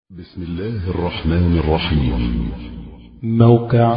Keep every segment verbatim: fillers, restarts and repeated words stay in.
بسم الله الرحمن الرحيم. موقع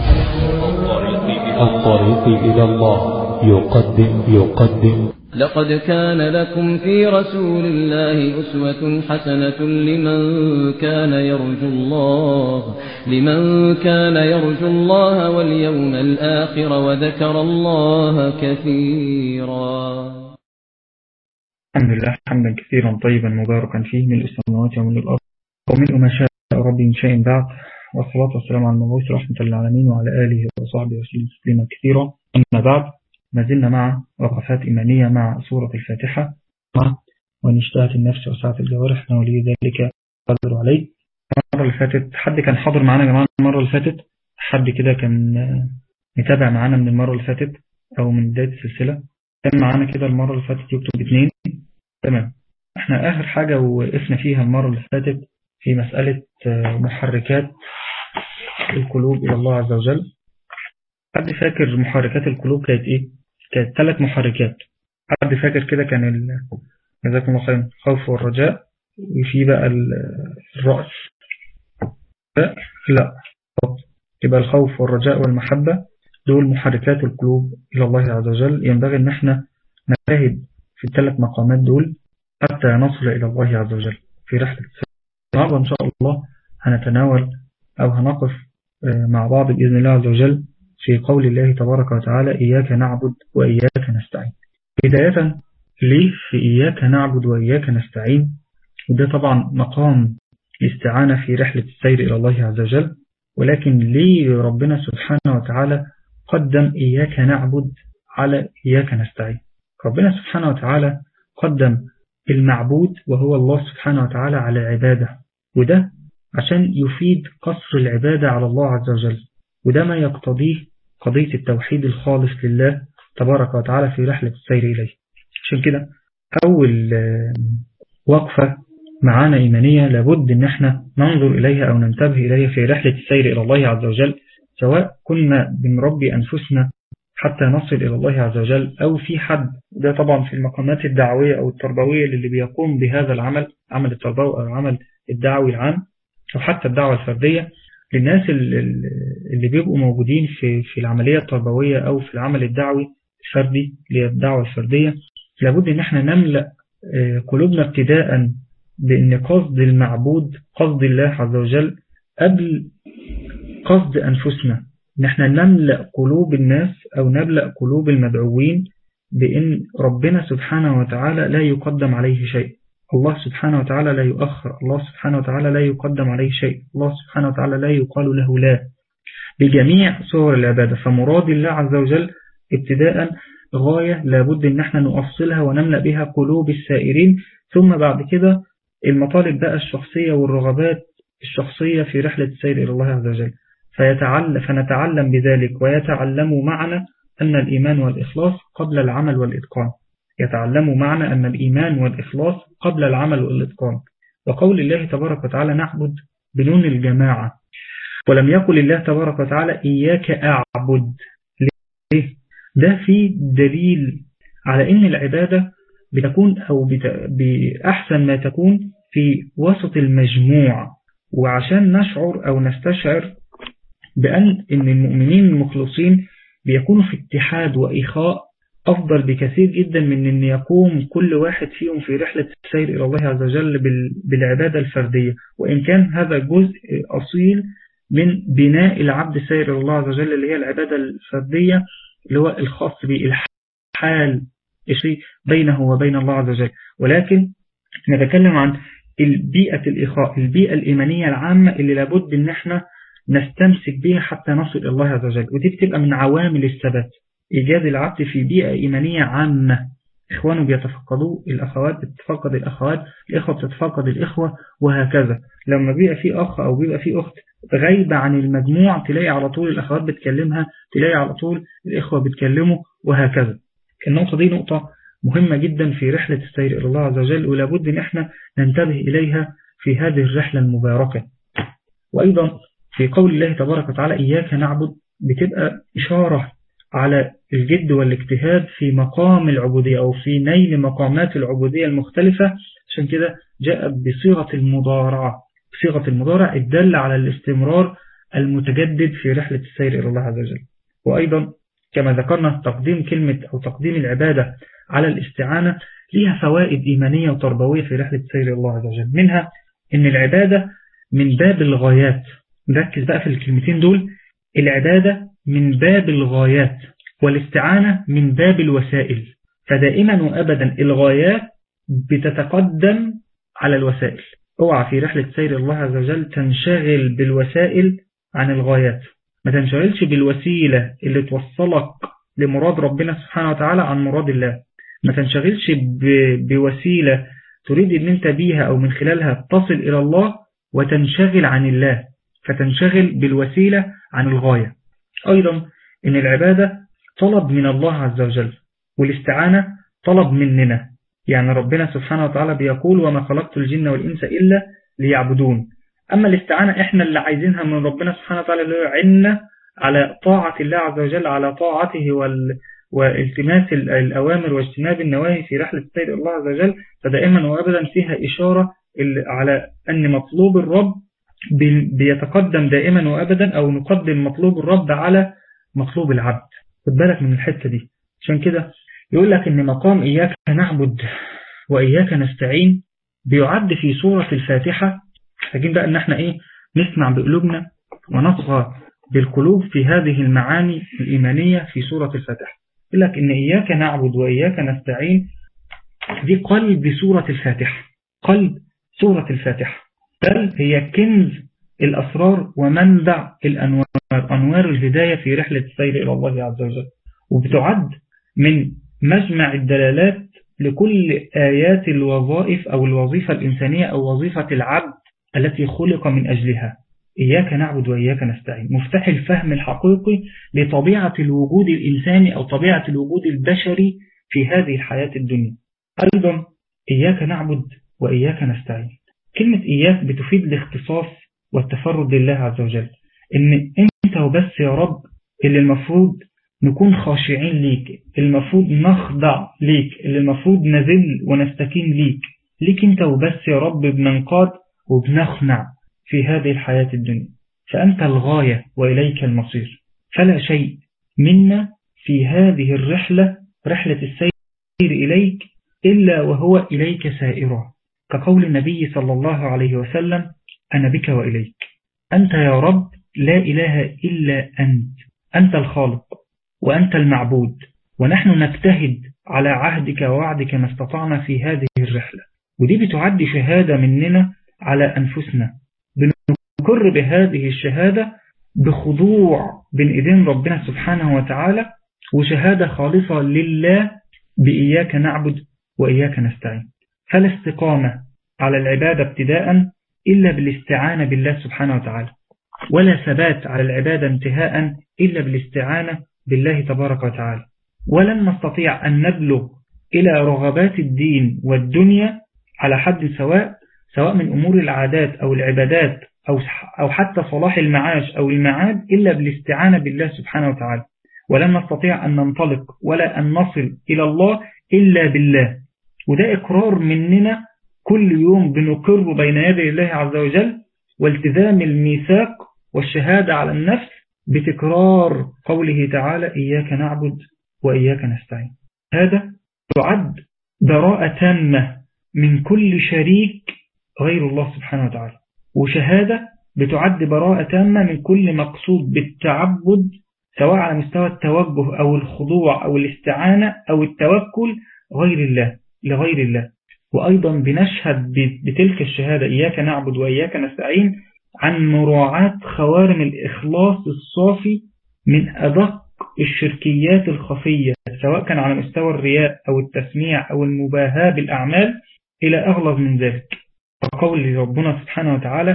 الطريق إلى الله يقدم يقدم لقد كان لكم في رسول الله أسوة حسنة لمن كان يرجو الله لمن كان يرجو الله واليوم الآخر وذكر الله كثيرا. الحمد لله حمدا كثيرا طيبا مباركا فيه من السماوات ومن الأرض ومن ما شاء ربي من شيء بعد، والصلاة والسلام على المبعوث رحمة للعالمين وعلى آله وصحبه وسلم تسليما كثيرا. أما بعد، ما زلنا مع وقفات إيمانية مع سورة الفاتحة، وإن اشتهت النفس وسعت الجوارح ولي ذلك قدر عليه. المرة اللي فاتت حد كان حاضر معنا يا جماعة؟ المرة اللي فاتت حد كده كان متابع معنا من المرة اللي فاتت أو من بداية السلسلة؟ كان معنا كده المرة اللي فاتت يكتب اثنين. تمام. احنا آخر حاجة وقفنا فيها المرة اللي فاتت في مسألة محركات القلوب إلى الله عز وجل. حد فاكر محركات القلوب كانت إيه؟ كانت ثلاث محركات. حد فاكر كده؟ كان جزاكم الله خير الخوف والرجاء، وفي بقى الرأس. لا، يبقى الخوف والرجاء والمحبة دول محركات القلوب إلى الله عز وجل. ينبغي أن احنا نجتهد في الثلاث مقامات دول حتى نصل إلى الله عز وجل في رحلة. النهارده إن شاء الله هنتناول أو هنقف مع بعض بإذن الله عز وجل في قول الله تبارك وتعالى: إياك نعبد وإياك نستعين. بداية، ليه في إياك نعبد وإياك نستعين؟ وده طبعا مقام الاستعانة في رحلة السير إلى الله عز وجل، ولكن ليه ربنا سبحانه وتعالى قدم إياك نعبد على إياك نستعين؟ ربنا سبحانه وتعالى قدم المعبود وهو الله سبحانه وتعالى على العبادة، وده عشان يفيد قصر العبادة على الله عز وجل، وده ما يقتضيه قضية التوحيد الخالص لله تبارك وتعالى في رحلة السير إليه. عشان كده أول وقفة معانا إيمانية لابد أن احنا ننظر إليها أو ننتبه إليها في رحلة السير إلى الله عز وجل، سواء كنا بنربي أنفسنا حتى نصل إلى الله عز وجل، أو في حد، ده طبعا في المقامات الدعوية أو التربوية اللي بيقوم بهذا العمل، عمل التربوي أو عمل الدعوي العام، أو حتى الدعوة الفردية للناس اللي بيبقوا موجودين في في العملية التربوية أو في العمل الدعوي الفردي اللي هي الدعوة الفردية. لابد أن احنا نملأ قلوبنا ابتداء بأن قصد المعبود قصد الله عز وجل قبل قصد أنفسنا. نحن نملأ قلوب الناس أو نملأ قلوب المدعوين بأن ربنا سبحانه وتعالى لا يقدم عليه شيء، الله سبحانه وتعالى لا يؤخر، الله سبحانه وتعالى لا يقدم عليه شيء، الله سبحانه وتعالى لا يقال له لا بجميع صور العبادة. فمراد الله عز وجل ابتداء غاية لابد أن احنا نؤصلها ونملأ بها قلوب السائرين، ثم بعد كده المطالب بقى الشخصية والرغبات الشخصية في رحلة السير إلى الله عز وجل. فيتعلم فنتعلم بذلك ويتعلموا معنا أن الإيمان والإخلاص قبل العمل والإتقان. يتعلموا معنا أن الإيمان والإخلاص قبل العمل والإتقان. وقول الله تبارك وتعالى نعبد بنون الجماعة، ولم يقل الله تبارك وتعالى إياك أعبد. ليه؟ ده في دليل على أن العبادة بتكون أو بأحسن ما تكون في وسط المجموع، وعشان نشعر أو نستشعر بأن إن المؤمنين المخلصين بيكونوا في اتحاد وإخاء أفضل بكثير جدا من أن يقوم كل واحد فيهم في رحلة السير إلى الله عز وجل بالعبادة الفردية، وإن كان هذا جزء أصيل من بناء العبد السير إلى الله عز وجل اللي هي العبادة الفردية اللي هو الخاص بالحال بينه وبين الله عز وجل. ولكن نتكلم عن البيئة الإخاء، البيئة الإيمانية العامة اللي لابد أن احنا نستمسك بها حتى نصل إلى الله عز وجل، ودي بتبقى من عوامل الثبات، إيجاد العبد في بيئة إيمانية عامة. إخوانه بيتفقدوا، الأخوات بتتفقد الأخوات، الإخوة بتتفقد الإخوة، وهكذا. لما بيبقى في أخ أو بيبقى في أخت غايبة عن المجموع تلاقي على طول الأخوات بتكلمها، تلاقي على طول الإخوة بتكلمه، وهكذا. النقطة دي نقطة مهمة جدا في رحلة السير إلى الله عز وجل، ولابد أن احنا ننتبه إليها في هذه الرحلة المباركة. وأيضا في قول الله تبارك وتعالى إياك نعبد بتبقى إشارة على الجد والاجتهاد في مقام العبودية أو في نيل مقامات العبودية المختلفة. عشان كده جاء بصيغة المضارعة، بصيغة المضارع الدالة على الاستمرار المتجدد في رحلة السير إلى الله عز وجل. وأيضا كما ذكرنا تقديم كلمة أو تقديم العبادة على الاستعانة لها فوائد إيمانية وتربوية في رحلة السير إلى الله عز وجل. منها أن العبادة من باب الغايات. نركز بقى في الكلمتين دول، العبادة من باب الغايات والاستعانة من باب الوسائل. فدائما وأبدا الغايات بتتقدم على الوسائل. اوعى في رحلة سير الله عز وجل تنشغل بالوسائل عن الغايات، ما تنشغلش بالوسيلة اللي توصلك لمراد ربنا سبحانه وتعالى عن مراد الله، ما تنشغلش بوسيلة تريد ان انت بيها او من خلالها تصل الى الله وتنشغل عن الله، فتنشغل بالوسيلة عن الغاية. ايضا ان العبادة طلب من الله عز وجل والاستعانة طلب مننا، يعني ربنا سبحانه وتعالى بيقول وما خلقت الجن والإنس إلا ليعبدون. أما الاستعانة إحنا اللي عايزينها من ربنا سبحانه وتعالى اللي يعيننا على طاعة الله عز وجل، على طاعته وال... والتماس الأوامر واجتناب النواهي في رحلة السير الله عز وجل. فدائما وأبدا فيها إشارة على أن مطلوب الرب بيتقدم دائما وأبدا، أو نقدم مطلوب الرب على مطلوب العبد. خد بالك من الحتة دي. عشان كده يقول لك ان مقام إياك نعبد وإياك نستعين بيعد في سورة الفاتحة. محتاجين بقى ان احنا ايه نسمع بقلوبنا ونصغى بالقلوب في هذه المعاني الإيمانية في سورة الفاتحة. يقول لك ان إياك نعبد وإياك نستعين دي قلب سورة الفاتحة، قلب سورة الفاتحة، بل هي كنز الأسرار ومنبع الأنوار، أنوار الهداية في رحلة السير إلى الله عز وجل. وبتعد من مجمع الدلالات لكل آيات الوظائف أو الوظيفة الإنسانية أو وظيفة العبد التي خلق من أجلها. إياك نعبد وإياك نستعين مفتاح الفهم الحقيقي لطبيعة الوجود الإنساني أو طبيعة الوجود البشري في هذه الحياة الدنيا. أيضا إياك نعبد وإياك نستعين، كلمة إياك بتفيد الاختصاص والتفرد لله عز وجل، إن أنت وبس يا رب اللي المفروض نكون خاشعين ليك، المفروض نخضع ليك، اللي المفروض نذل ونستكين ليك، ليك انت وبس يا رب بننقاد وبنخنع في هذه الحياة الدنيا. فأنت الغاية وإليك المصير، فلا شيء منا في هذه الرحلة رحلة السير إليك إلا وهو إليك سائرا، كقول النبي صلى الله عليه وسلم أنا بك وإليك. أنت يا رب لا إله إلا أنت، أنت الخالق وأنت المعبود، ونحن نجتهد على عهدك ووعدك ما استطعنا في هذه الرحلة. ودي بتعد شهادة مننا على أنفسنا، بنقر بهذه الشهادة بخضوع بين إيدين ربنا سبحانه وتعالى، وشهادة خالصة لله بإياك نعبد وإياك نستعين. فلا استقامة على العبادة ابتداء إلا بالاستعانة بالله سبحانه وتعالى، ولا ثبات على العبادة انتهاء إلا بالاستعانة بالله تبارك وتعالى. ولن نستطيع أن نبلغ إلى رغبات الدين والدنيا على حد سواء، سواء من أمور العادات أو العبادات أو أو حتى صلاح المعاش أو المعاد، إلا بالاستعانة بالله سبحانه وتعالى. ولن نستطيع أن ننطلق ولا أن نصل إلى الله إلا بالله. وده إقرار مننا كل يوم بنقر بين يدي الله عز وجل، والتزام الميثاق والشهادة على النفس بتكرار قوله تعالى إياك نعبد وإياك نستعين. هذا تعد براءة تامة من كل شريك غير الله سبحانه وتعالى، وشهادة بتعد براءة تامة من كل مقصود بالتعبد، سواء على مستوى التوجه أو الخضوع أو الاستعانة أو التوكل غير الله لغير الله. وأيضا بنشهد بتلك الشهادة إياك نعبد وإياك نستعين عن مراعاة خوارم الإخلاص الصافي من أدق الشركيات الخفية، سواء كان على مستوى الرياء أو التسميع أو المباهاة بالأعمال إلى أغلظ من ذلك. وقول ربنا سبحانه وتعالى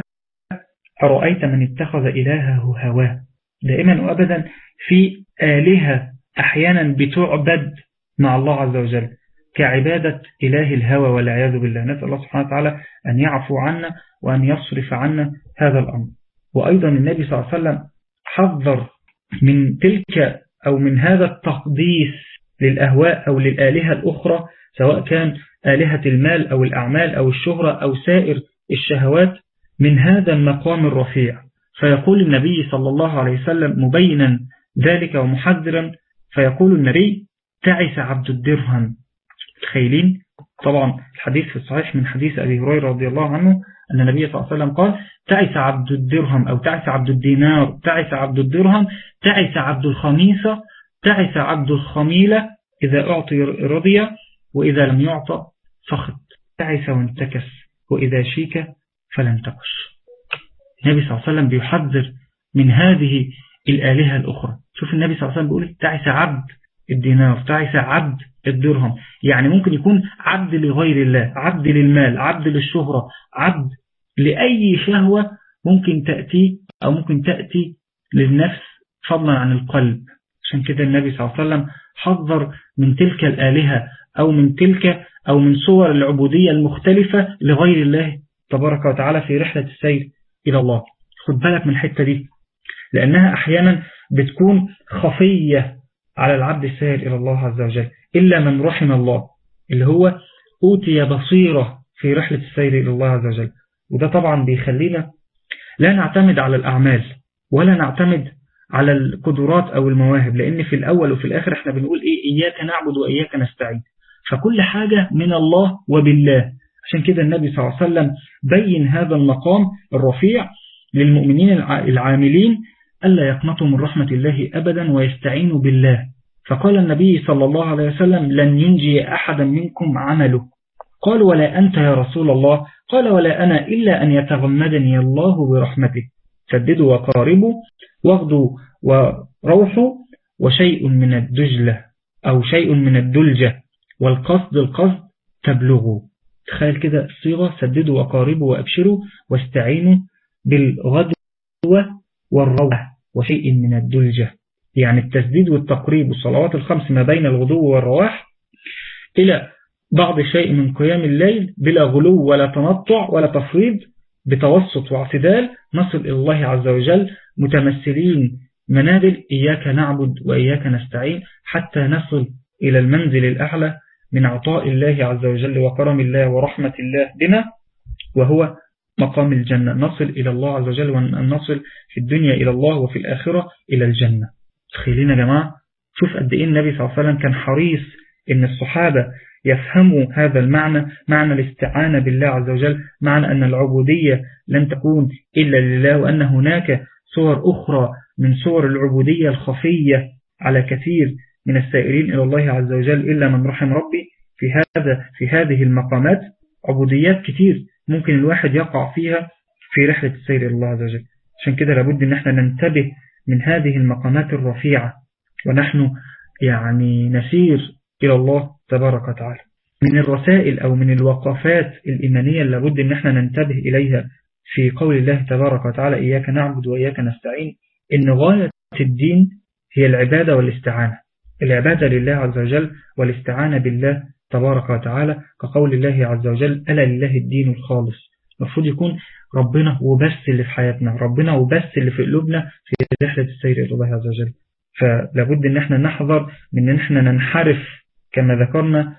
أرأيت من اتخذ إلهه هواه. دائما وأبدا في آلهة أحيانا بتعبد مع الله عز وجل كعبادة إله الهوى والعياذ بالله. نسأل الله سبحانه وتعالى أن يعفو عنا وأن يصرف عنا هذا الأمر. وأيضا النبي صلى الله عليه وسلم حذر من تلك أو من هذا التقديس للأهواء أو للآلهة الأخرى، سواء كان آلهة المال أو الأعمال أو الشهرة أو سائر الشهوات، من هذا المقام الرفيع. فيقول النبي صلى الله عليه وسلم مبينا ذلك ومحذرا، فيقول النبي: تعس عبد الدرهم. تخيلين طبعا الحديث في الصحيح من حديث أبي هريرة رضي الله عنه أن النبي صلى الله عليه وسلم قال: تعس عبد الدرهم أو تعس عبد الدينار، تعس عبد الدرهم، تعس عبد الخميصة، تعس عبد الخميلة، إذا أعطي رضي وإذا لم يعطى سخط، تعس وانتكس وإذا شيك فلم تقش. النبي صلى الله عليه وسلم بيحذر من هذه الآلهة الأخرى. شوف النبي صلى الله عليه وسلم بيقول: تعس عبد الدينار، تعس عبد الدرهم. يعني ممكن يكون عبد لغير الله، عبد للمال، عبد للشهرة، عبد لأي شهوة ممكن تأتي أو ممكن تأتي للنفس فضلا عن القلب. عشان كده النبي صلى الله عليه وسلم حذر من تلك الآلهة أو من تلك أو من صور العبودية المختلفة لغير الله تبارك وتعالى في رحلة السير إلى الله. خد بالك من الحتة دي، لأنها أحيانا بتكون خفية على العبد السائر إلى الله عز وجل، إلا من رحم الله، اللي هو أوتي بصيرة في رحلة السير إلى الله عز وجل. وده طبعا بيخلينا لا نعتمد على الأعمال ولا نعتمد على القدرات أو المواهب، لأن في الأول وفي الآخر احنا بنقول إيه؟ إياك نعبد وإياك نستعين. فكل حاجة من الله وبالله. عشان كده النبي صلى الله عليه وسلم بين هذا المقام الرفيع للمؤمنين العاملين ألا يقنطوا من رحمة الله أبدا ويستعينوا بالله. فقال النبي صلى الله عليه وسلم: لن ينجي أحدا منكم عمله. قال: ولا أنت يا رسول الله؟ قال: ولا أنا إلا أن يتغمدني الله برحمته. سددوا وقاربوا واغدوا وروحوا وشيء من الدجلة أو شيء من الدلجة والقصد القصد تبلغوا. تخيل كده الصيغة: سددوا وقاربوا وأبشروا واستعينوا بالغدوة والروح وشيء من الدلجة. يعني التسديد والتقريب والصلوات الخمس ما بين الغدو والرواح إلى بعض شيء من قيام الليل بلا غلو ولا تنطع ولا تفريط، بتوسط واعتدال، نصل إلى الله عز وجل متمثلين منازل إياك نعبد وإياك نستعين، حتى نصل إلى المنزل الأعلى من عطاء الله عز وجل وكرم الله ورحمة الله بنا، وهو مقام الجنة. نصل إلى الله عز وجل ونصل في الدنيا إلى الله وفي الآخرة إلى الجنة. تخيلين يا جماعة، شوف قد إيه النبي صلى الله عليه وسلم كان حريص إن الصحابة يفهموا هذا المعنى، معنى الاستعانة بالله عز وجل، معنى أن العبودية لن تكون إلا لله، وأن هناك صور أخرى من صور العبودية الخفية على كثير من السائرين إلى الله عز وجل إلا من رحم ربي. في هذا في هذه المقامات عبوديات كتير ممكن الواحد يقع فيها في رحلة السير إلى الله عز وجل. عشان كده لابد أن احنا ننتبه من هذه المقامات الرفيعة ونحن يعني نسير إلى الله تبارك وتعالى. من الرسائل أو من الوقفات الإيمانية اللي لابد أن احنا ننتبه إليها في قول الله تبارك وتعالى: إياك نعبد وإياك نستعين، إن غاية الدين هي العبادة والاستعانة. العبادة لله عز وجل والاستعانة بالله تبارك وتعالى، كقول الله عز وجل: ألا لله الدين الخالص. المفروض يكون ربنا وبس اللي في حياتنا، ربنا وبس اللي في قلوبنا في رحلة السير إلى الله عز وجل. فلابد أن احنا نحذر من أن احنا ننحرف كما ذكرنا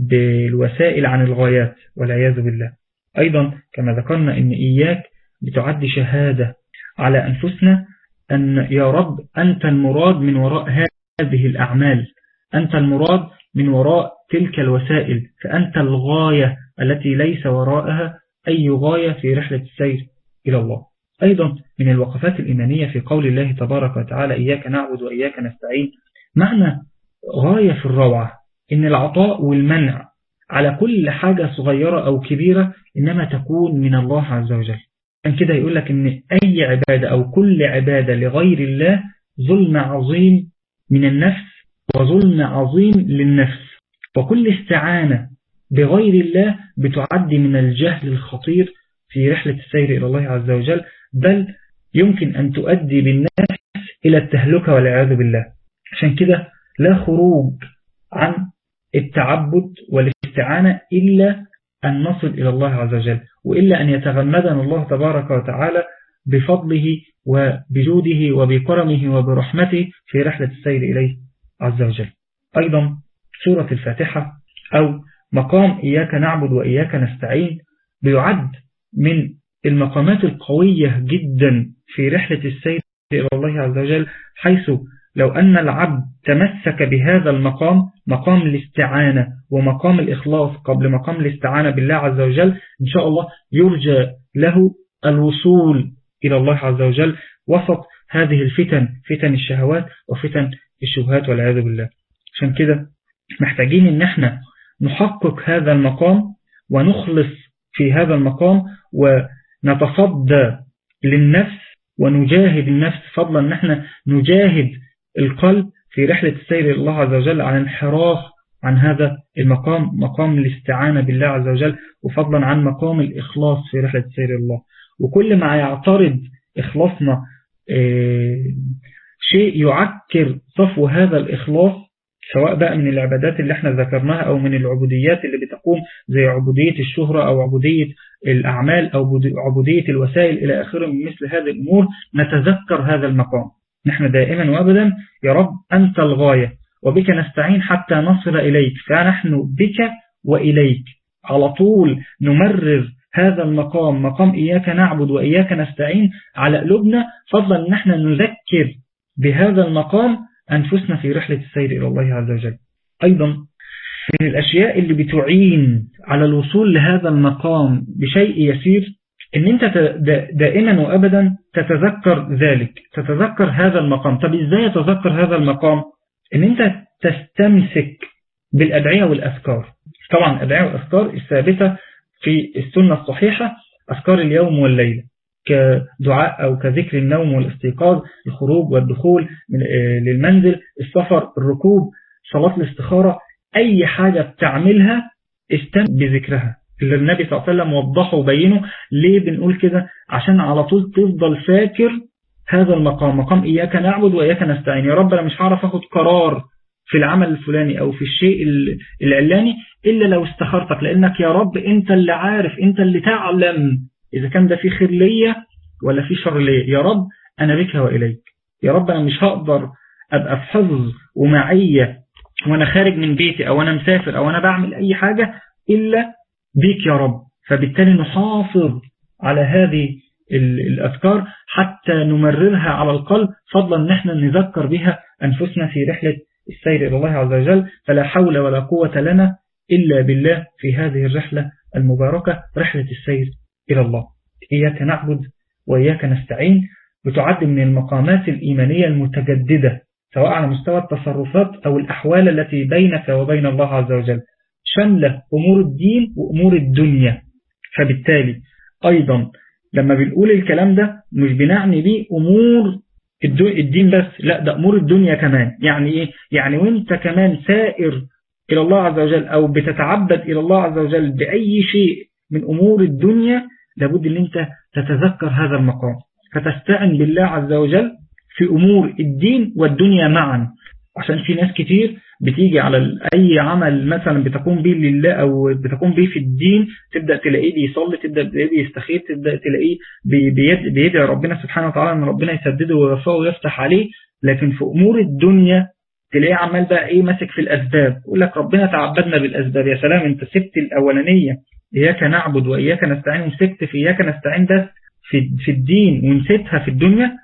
بالوسائل عن الغايات والعياذ بالله. أيضا كما ذكرنا أن إياك بتعد شهادة على أنفسنا أن يا رب أنت المراد من وراء هذه الأعمال، أنت المراد من وراء تلك الوسائل، فأنت الغاية التي ليس وراءها أي غاية في رحلة السير إلى الله. أيضا من الوقفات الإيمانية في قول الله تبارك وتعالى: إياك نعبد وإياك نستعين، معنى غاية في الروعة إن العطاء والمنع على كل حاجة صغيرة أو كبيرة إنما تكون من الله عز وجل. عشان كده يقول لك إن أي عبادة أو كل عبادة لغير الله ظلم عظيم من النفس وظلم عظيم للنفس، وكل استعانة بغير الله بتعد من الجهل الخطير في رحلة السير إلى الله عز وجل، بل يمكن أن تؤدي بالنفس إلى التهلكة والعياذ بالله. عشان كده لا خروج عن التعبد والاستعانة إلا أن نصل إلى الله عز وجل، وإلا أن يتغمدنا الله تبارك وتعالى بفضله وبجوده وبكرمه وبرحمته في رحلة السير إليه عز وجل. أيضا سورة الفاتحة أو مقام إياك نعبد وإياك نستعين بيعد من المقامات القوية جدا في رحلة السير إلى الله عز وجل، حيث لو أن العبد تمسك بهذا المقام، مقام الاستعانة ومقام الإخلاص قبل مقام الاستعانة بالله عز وجل، إن شاء الله يرجى له الوصول إلى الله عز وجل وسط هذه الفتن، فتن الشهوات وفتن الشبهات والعياذ بالله. عشان كده محتاجين إن احنا نحقق هذا المقام ونخلص في هذا المقام ونتصدى للنفس ونجاهد النفس، فضلا ان احنا نجاهد القلب في رحلة السير إلى الله عز وجل عن انحراف عن هذا المقام، مقام الاستعانة بالله عز وجل، وفضلا عن مقام الإخلاص في رحلة السير إلى الله. وكل ما يعترض إخلاصنا شيء يعكر صفو هذا الإخلاص، سواء بقى من العبادات اللي احنا ذكرناها أو من العبوديات اللي بتقوم زي عبودية الشهرة أو عبودية الأعمال أو عبودية الوسائل إلى آخره من مثل هذه الأمور، نتذكر هذا المقام. نحن دائما وأبدا يا رب أنت الغاية وبك نستعين حتى نصل إليك، فنحن بك وإليك على طول نمرر هذا المقام، مقام إياك نعبد وإياك نستعين على قلوبنا، فضلا نحن نذكر بهذا المقام أنفسنا في رحلة السير إلى الله عز وجل. أيضا من الأشياء اللي بتعين على الوصول لهذا المقام بشيء يسير إن أنت دائما وأبدا تتذكر ذلك، تتذكر هذا المقام. طب إزاي تتذكر هذا المقام؟ إن أنت تستمسك بالأدعية والأذكار. طبعا الأدعية والأذكار الثابتة في السنة الصحيحة، أذكار اليوم والليلة كدعاء أو كذكر النوم والاستيقاظ، الخروج والدخول للمنزل، السفر، الركوب، صلاة الاستخارة، أي حاجة بتعملها استمسك بذكرها اللي النبي صلى الله عليه وسلم وضحه وبينه. ليه بنقول كده؟ عشان على طول تفضل فاكر هذا المقام، مقام إياك نعبد وإياك نستعين. يا رب أنا مش هعرف أخد قرار في العمل الفلاني أو في الشيء العلاني إلا لو استخرتك، لأنك يا رب أنت اللي عارف، أنت اللي تعلم إذا كان ده في خير ليا ولا في شر ليا. يا رب أنا بك وإليك. يا رب أنا مش هقدر أبقى في حفظ ومعية وأنا خارج من بيتي أو أنا مسافر أو أنا بعمل أي حاجة إلا بيك يا رب. فبالتالي نحافظ على هذه الأذكار حتى نمررها على القلب، فضلا نحن نذكر بها أنفسنا في رحلة السير إلى الله عز وجل. فلا حول ولا قوة لنا إلا بالله في هذه الرحلة المباركة، رحلة السير إلى الله. إياك نعبد وإياك نستعين بتعد من المقامات الإيمانية المتجددة، سواء على مستوى التصرفات أو الأحوال التي بينك وبين الله عز وجل، شملة أمور الدين وأمور الدنيا. فبالتالي أيضا لما بنقول الكلام ده مش بنعني بيه أمور الدين بس، لا ده أمور الدنيا كمان. يعني إيه؟ يعني وانت كمان سائر إلى الله عز وجل أو بتتعبد إلى الله عز وجل بأي شيء من أمور الدنيا، لابد أن انت تتذكر هذا المقام، فتستعن بالله عز وجل في أمور الدين والدنيا معا. عشان في ناس كتير بتيجي على أي عمل مثلا بتقوم به لله أو بتقوم به في الدين، تبدأ تلاقيه بيصلي، تبدأ تلاقيه بيستخير، تبدأ تلاقيه بيدعي ربنا سبحانه وتعالى أن ربنا يسدده ويوفقه ويفتح عليه، لكن في أمور الدنيا تلاقيه عمال بقى إيه ماسك في الأسباب. يقول لك ربنا تعبدنا بالأسباب. يا سلام، أنت سبت الأولانية إياك نعبد وإياك نستعين وسبت في إياك نستعين ده في في الدين ونسيتها في الدنيا،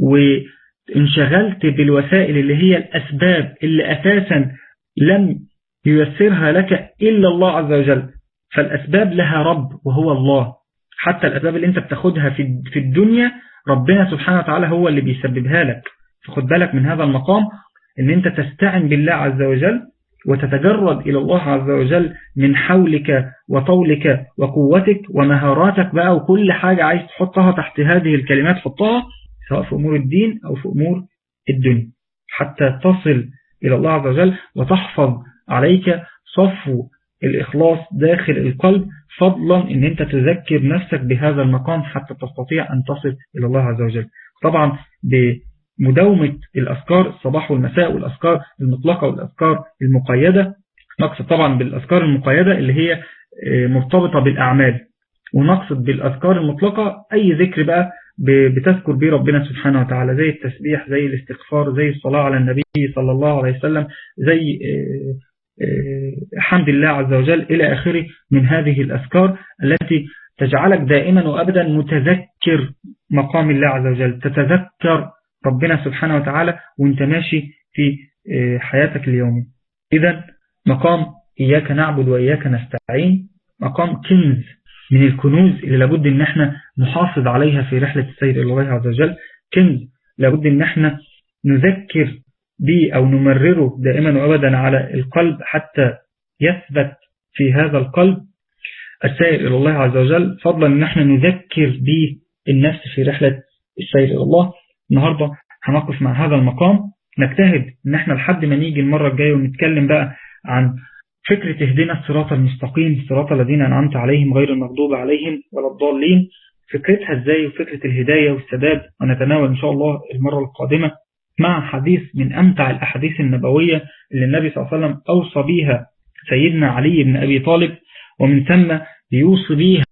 وانشغلت بالوسائل اللي هي الأسباب اللي أساسا لم ييسرها لك إلا الله عز وجل. فالأسباب لها رب وهو الله. حتى الأسباب اللي أنت بتاخدها في في الدنيا ربنا سبحانه وتعالى هو اللي بيسببها لك. فخد بالك من هذا المقام، ان انت تستعن بالله عز وجل وتتجرد الى الله عز وجل من حولك وطولك وقوتك ومهاراتك بقى، وكل حاجة عايز تحطها تحت هذه الكلمات حطها، سواء في امور الدين او في امور الدنيا، حتى تصل الى الله عز وجل وتحفظ عليك صفو الإخلاص داخل القلب، فضلا ان انت تذكر نفسك بهذا المقام حتى تستطيع ان تصل الى الله عز وجل. طبعا بمداومة الأذكار الصباح والمساء والأذكار المطلقة والأذكار المقيدة. نقصد طبعا بالأذكار المقيدة اللي هي مرتبطة بالأعمال، ونقصد بالأذكار المطلقة أي ذكر بقى بتذكر به ربنا سبحانه وتعالى، زي التسبيح، زي الاستغفار، زي الصلاة على النبي صلى الله عليه وسلم، زي حمد الله عز وجل إلى آخره من هذه الأذكار التي تجعلك دائما وأبدا متذكر مقام الله عز وجل، تتذكر ربنا سبحانه وتعالى وانت ماشي في حياتك اليومية. إذن مقام إياك نعبد وإياك نستعين مقام كنز من الكنوز اللي لابد ان احنا نحافظ عليها في رحلة السير إلى الله عز وجل، كنز لابد ان احنا نذكر به أو نمرره دائما وأبدا على القلب حتى يثبت في هذا القلب السير إلى الله عز وجل، فضلا ان احنا نذكر به النفس في رحلة السير إلى الله. النهاردة هنقف مع هذا المقام، نجتهد ان احنا لحد ما نيجي المرة الجاية ونتكلم بقى عن فكرة اهدنا الصراط المستقيم صراط الذين أنعمت عليهم غير المغضوب عليهم ولا الضالين، فكرتها ازاي وفكرة الهداية والسداد، ونتناول إن شاء الله المرة القادمة مع حديث من أمتع الأحاديث النبوية اللي النبي صلى الله عليه وسلم أوصى بيها سيدنا علي بن أبي طالب، ومن ثم يوصي بيها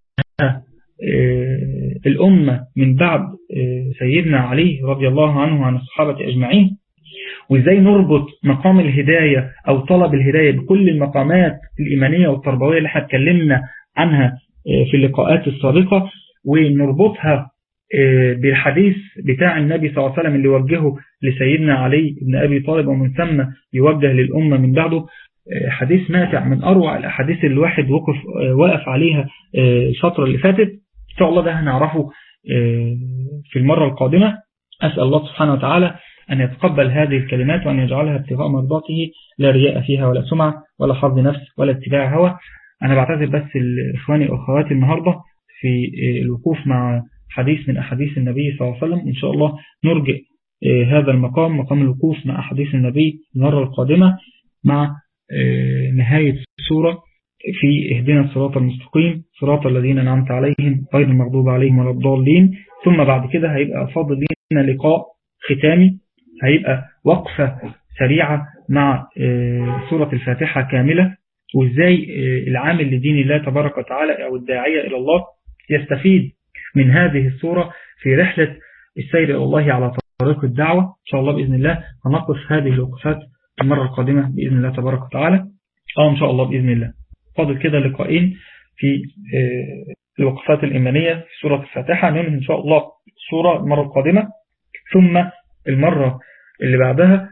الأمة من بعد سيدنا علي رضي الله عنه وعن الصحابة أجمعين، وإزاي نربط مقام الهداية أو طلب الهداية بكل المقامات الإيمانية والتربوية اللي احنا اتكلمنا عنها في اللقاءات السابقة، ونربطها بالحديث بتاع النبي صلى الله عليه وسلم اللي وجهه لسيدنا علي بن أبي طالب ومن ثم يوجه للأمة من بعده. حديث ماتع من أروع الأحاديث اللي الواحد وقف وقف عليها الفترة اللي فاتت، إن شاء الله ده هنعرفه في المرة القادمة. أسأل الله سبحانه وتعالى أن يتقبل هذه الكلمات وأن يجعلها ابتغاء مرضاته لا رياء فيها ولا سمعة ولا حظ نفس ولا اتباع هوى. أنا بعتذر بس لإخواني وأخواتي النهاردة في الوقوف مع حديث من أحاديث النبي صلى الله عليه وسلم، إن شاء الله نرجئ هذا المقام مقام الوقوف مع أحاديث النبي المرة القادمة مع نهاية السورة في اهدنا الصراط المستقيم صراط الذين أنعمت عليهم غير المغضوب عليهم ولا الضالين. ثم بعد كده هيبقى فاضل لنا لقاء ختامي، هيبقى وقفة سريعة مع سورة الفاتحة كاملة، وإزاي العامل لدين الله تبارك وتعالى أو الداعية إلى الله يستفيد من هذه السورة في رحلة السير إلى الله على طريق الدعوة. إن شاء الله بإذن الله هنقف هذه الوقفات المرة القادمة بإذن الله تبارك وتعالى. آه إن شاء الله بإذن الله فاضل كده لقاءين في الوقفات الإيمانية في سورة الفاتحة، ننهي إن شاء الله السورة المرة القادمة، ثم المرة اللي بعدها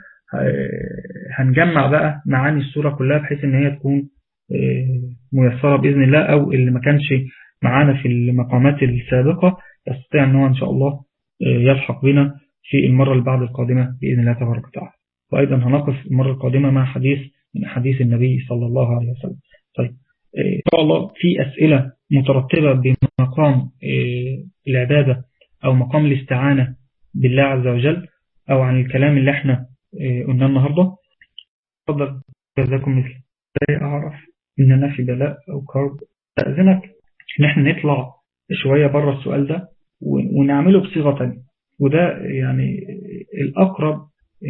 هنجمع بقى معاني السورة كلها بحيث ان هي تكون ميسرة بإذن الله، او اللي ما كانش معانا في المقامات السابقة يستطيع ان هو ان شاء الله يلحق بنا في المرة اللي بعد القادمة بإذن الله تبارك وتعالى. وأيضا هنقف المرة القادمة مع حديث من حديث النبي صلى الله عليه وسلم. طيب إن شاء الله في أسئلة مترتبة بمقام العبادة أو مقام الاستعانة بالله عز وجل أو عن الكلام اللي احنا قلنا النهاردة؟ تفضل جزاكم مثل. لا أعرف إننا في بلاء أو كرب، أذنك إن احنا نطلع شوية بره السؤال ده ونعمله بصيغة تانية، وده يعني الأقرب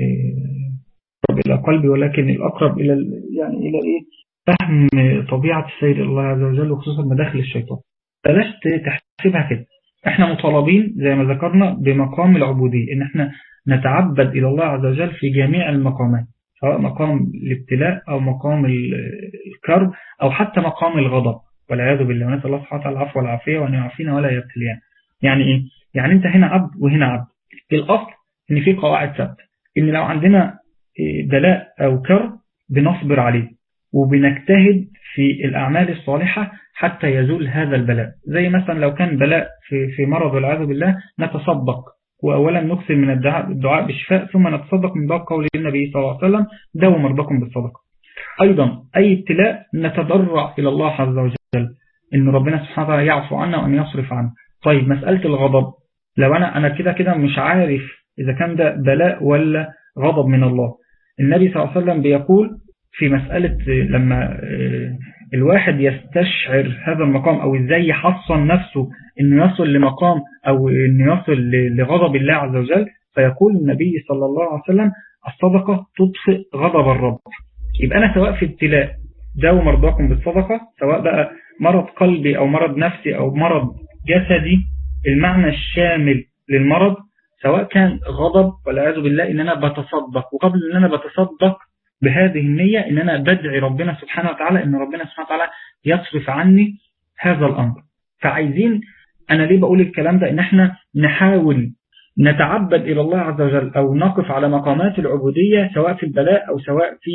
إلى قلبي، ولكن الأقرب إلى يعني إلى إيه فهم طبيعة السير إلى الله عز وجل وخصوصا مداخل الشيطان. بلاش تحسبها كده، احنا مطالبين زي ما ذكرنا بمقام العبودية، ان احنا نتعبد إلى الله عز وجل في جميع المقامات، سواء مقام الابتلاء أو مقام الكرب أو حتى مقام الغضب والعياذ بالله. ونسأل الله سبحانه وتعالى العفو والعافية وأن يعافينا ولا يبتلينا. يعني إيه؟ يعني أنت هنا عبد وهنا عبد. الأصل إن في قواعد ثابتة، إن لو عندنا بلاء أو كرب بنصبر عليه وبنجتهد في الأعمال الصالحة حتى يزول هذا البلاء. زي مثلا لو كان بلاء في في مرض والعياذ بالله نتصدق، وأولا نكثر من الدعاء, الدعاء بالشفاء، ثم نتصدق من باب قول النبي صلى الله عليه وسلم داووا مرضاكم بالصدقة. أيضا أي ابتلاء نتضرع إلى الله عز وجل إن ربنا سبحانه وتعالى يعفو عنا وأن يصرف عنا. طيب مسألة الغضب، لو أنا أنا كده كده مش عارف إذا كان ده بلاء ولا غضب من الله، النبي صلى الله عليه وسلم بيقول في مسألة لما الواحد يستشعر هذا المقام أو إزاي يحصن نفسه إنه يصل لمقام أو إنه يصل لغضب الله عز وجل، فيقول النبي صلى الله عليه وسلم الصدقة تطفئ غضب الرب. يبقى أنا سواء في ابتلاء داووا مرضاكم بالصدقة، سواء بقى مرض قلبي أو مرض نفسي أو مرض جسدي، المعنى الشامل للمرض سواء كان غضب والعياذ بالله إن أنا بتصدق، وقبل إن أنا بتصدق بهذه النية إن أنا بدعي ربنا سبحانه وتعالى إن ربنا سبحانه وتعالى يصرف عني هذا الأمر. فعايزين، أنا ليه بقول الكلام ده، إن احنا نحاول نتعبد إلى الله عز وجل أو نقف على مقامات العبودية سواء في البلاء أو سواء في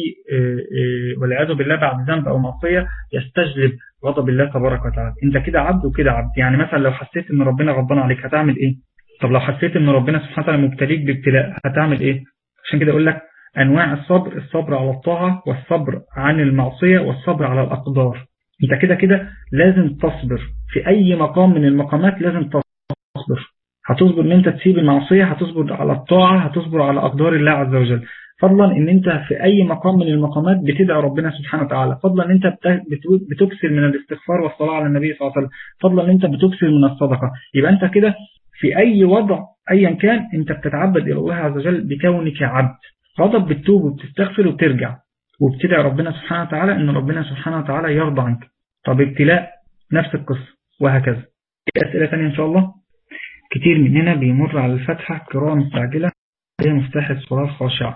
والعياذ بالله بعد ذنب أو معصية يستجلب غضب الله تبارك وتعالى. انت كده عبد وكده عبد. يعني مثلا لو حسيت ان ربنا غضبان عليك هتعمل ايه؟ طب لو حسيت ان ربنا سبحانه وتعالى مبتليك بابتلاء هتعمل ايه؟ عشان كده اقول لك انواع الصبر: الصبر على الطاعة، والصبر عن المعصية، والصبر على الأقدار. انت كده كده لازم تصبر في اي مقام من المقامات، لازم تصبر. هتصبر ان انت تسيب المعصية، هتصبر على الطاعة، هتصبر على أقدار الله عز وجل. فضلا ان انت في اي مقام من المقامات بتدعي ربنا سبحانه وتعالى، فضلا ان انت بتكثر من الاستغفار والصلاة على النبي صلى الله عليه وسلم، فضلا ان انت بتكثر من الصدقة. يبقى انت كده في اي وضع ايا كان انت بتتعبد الى الله عز وجل بكونك عبد. غضب بتتوب وبتستغفر وبترجع وبتدعي ربنا سبحانه وتعالى ان ربنا سبحانه وتعالى يرضى عنك. طب ابتلاء نفس القصة وهكذا. اسئلة ثانية ان شاء الله. كتير مننا بيمر على الفتحة قراءة مستعجلة هي مفتاح الصلاة الخاشعة.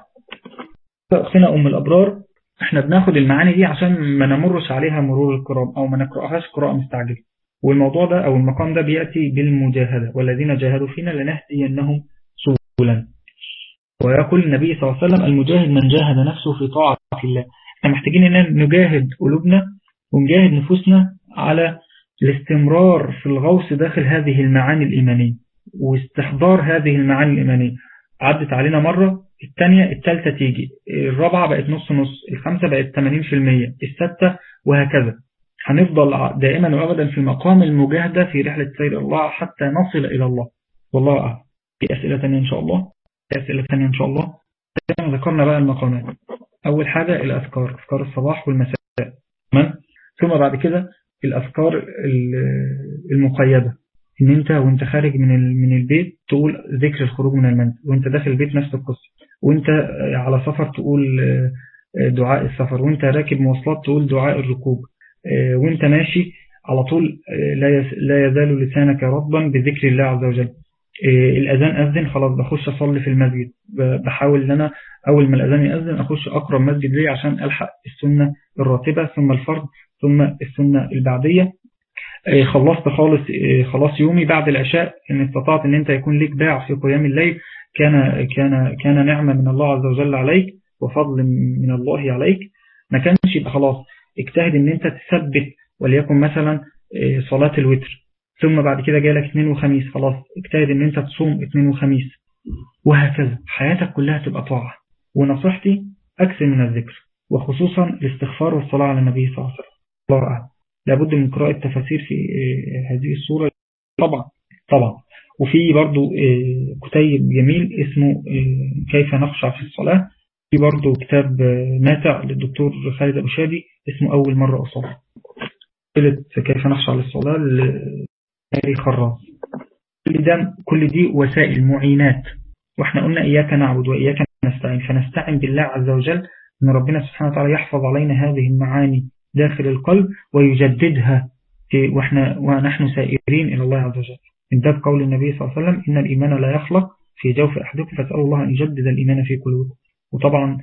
أختنا أم الأبرار، احنا بناخد المعاني دي عشان ما نمرش عليها مرور الكرام أو ما نقرأهاش قراءة مستعجلة. والموضوع ده أو المقام ده بيأتي بالمجاهدة: والذين جاهدوا فينا لنهدينهم سبلا. ويقول النبي صلى الله عليه وسلم: المجاهد من جاهد نفسه في طاعة الله. احنا محتاجين ان نجاهد قلوبنا ونجاهد نفوسنا على الاستمرار في الغوص داخل هذه المعاني الإيمانية واستحضار هذه المعاني الإيمانية. عدت علينا مرة، الثانية، الثالثة تيجي، الرابعة بقت نص نص، الخامسة بقت ثمانين بالمئة، الستة وهكذا. هنفضل دائما وأبدا في مقام المجاهدة في رحلة سير الله حتى نصل إلى الله. والله أعلم. في أسئلة ثانية إن شاء الله. في أسئلة ثانية إن شاء الله. ذكرنا بقى المقامات. أول حاجة الأذكار، أذكار الصباح والمساء، تمام. ثم بعد كده الأذكار المقيدة، إن أنت وأنت خارج من من البيت تقول ذكر الخروج من المنزل، وأنت داخل البيت نفس القصة، وأنت على سفر تقول دعاء السفر، وأنت راكب مواصلات تقول دعاء الركوب، وأنت ماشي على طول لا يزال لسانك رطبا بذكر الله عز وجل. الأذان أذن، خلاص بخش أصلي في المسجد، بحاول أن أنا أول ما الأذان يأذن أخش أقرأ مسجد ليه عشان ألحق السنة الراتبة ثم الفرض ثم السنة البعدية. خلصت خالص خلاص يومي بعد العشاء، إن استطعت أن أنت يكون لك باع في قيام الليل كان كان كان نعمة من الله عز وجل عليك وفضل من الله عليك. ما كانش يبقى خلاص اجتهد أن أنت تثبت، وليكن مثلا صلاة الوتر، ثم بعد كده جالك اثنين وخميس، خلاص اجتهد ان انت تصوم اثنين وخميس، وهكذا. حياتك كلها تبقى طاعة. ونصيحتي اكثر من الذكر، وخصوصا الاستغفار والصلاة على النبي صلى الله عليه وسلم. الله أعلم. لابد من قراءة تفاسير في هذه السورة طبعا طبعا. وفي برضو كتيب جميل اسمه كيف نخشع في الصلاة. في برضو كتاب ماتع للدكتور خالد أبو شادي اسمه أول مرة أصلي. كيف نخشع للصلاة لآل خراز. كل ده كل دي وسائل معينات، واحنا قلنا إياك نعبد وإياك نستعين، فنستعين بالله عز وجل أن ربنا سبحانه وتعالى يحفظ علينا هذه المعاني داخل القلب ويجددها وإحنا ونحن سائرين إلى الله عز وجل. من باب قول النبي صلى الله عليه وسلم: إن الإيمان لا يخلق في جوف أحدكم فاسألوا الله أن يجدد الإيمان في قلوبكم. وطبعا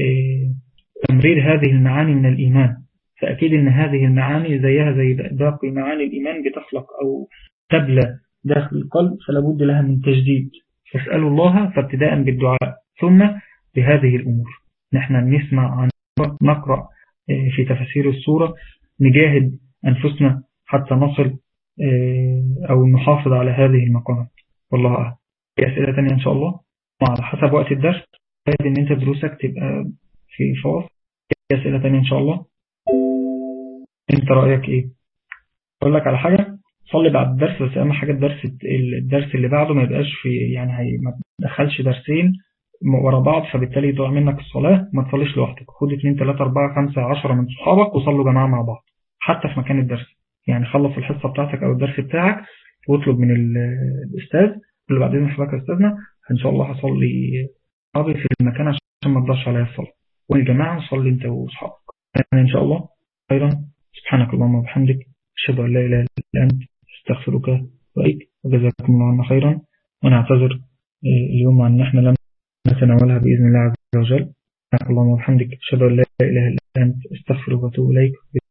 تمرير هذه المعاني من الإيمان، فأكيد أن هذه المعاني زيها زي باقي معاني الإيمان بتخلق أو تبلى داخل القلب، فلا بد لها من تجديد. فاسألوا الله، فابتداء بالدعاء ثم بهذه الأمور. نحن نسمع عن نقرأ في تفسير السورة، نجاهد أنفسنا حتى نصل أو نحافظ على هذه المقامات. والله أعلم. في أسئلة تانية إن شاء الله على حسب وقت الدرس، لازم أن أنت دروسك تبقى في فاصل. في أسئلة تانية إن شاء الله. أنت رأيك إيه؟ أقول لك على حاجة، صلي بعد الدرس، بس أهم حاجة الدرس الدرس اللي بعده ما يبقاش في يعني هي ما تدخلش درسين ورا بعض، فبالتالي يضيع منك الصلاة. ما تصليش لوحدك، خد اثنين ثلاثة أربعة خمسة عشرة من صحابك وصلوا جماعة مع بعض حتى في مكان الدرس. يعني خلص الحصة بتاعتك أو الدرس بتاعك واطلب من الأستاذ اللي بعدين حضرتك أستاذنا إن شاء الله هصلي صحابي في المكان عشان ما تضيعش عليا الصلاة، والجماعة صلي أنت وصحابك يعني إن شاء الله خيرا. سبحانك اللهم وبحمدك، أشهد أن لا إله إلا أنت، استغفرك وإليك، وجزاكم الله عنا خيرا. ونعتذر اليوم عن نحن لم نتناولها بإذن الله عز وجل. سبحانك اللهم وبحمدك، أشهد أن لا إله إلا أنت، استغفرك وأتوب إليك.